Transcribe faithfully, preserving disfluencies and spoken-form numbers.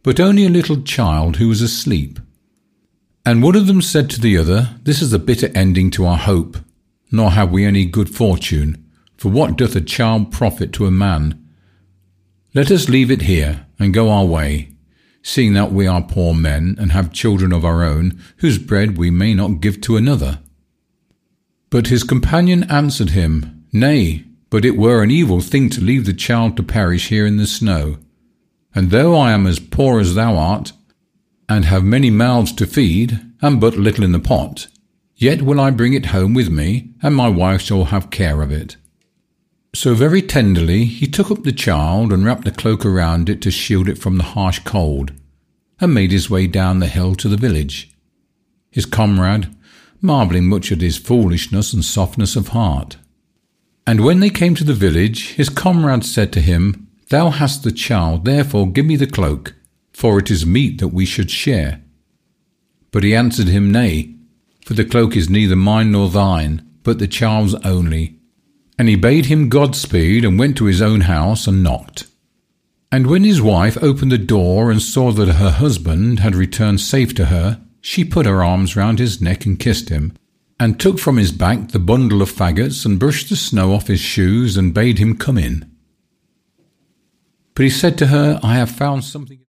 but only a little child who was asleep. And one of them said to the other, This is a bitter ending to our hope, nor have we any good fortune, for what doth a child profit to a man? Let us leave it here, and go our way, seeing that we are poor men, and have children of our own, whose bread we may not give to another. But his companion answered him, Nay, but it were an evil thing to leave the child to perish here in the snow. And though I am as poor as thou art, and have many mouths to feed, and but little in the pot, yet will I bring it home with me, and my wife shall have care of it. So very tenderly he took up the child, and wrapped a cloak around it to shield it from the harsh cold, and made his way down the hill to the village. His comrade, marvelling much at his foolishness and softness of heart. And when they came to the village, his comrade said to him, Thou hast the child, therefore give me the cloak, for it is meet that we should share. But he answered him, Nay, for the cloak is neither mine nor thine, but the child's only. And he bade him Godspeed, and went to his own house, and knocked. And when his wife opened the door, and saw that her husband had returned safe to her, she put her arms round his neck and kissed him, and took from his back the bundle of faggots, and brushed the snow off his shoes, and bade him come in. But he said to her, I have found something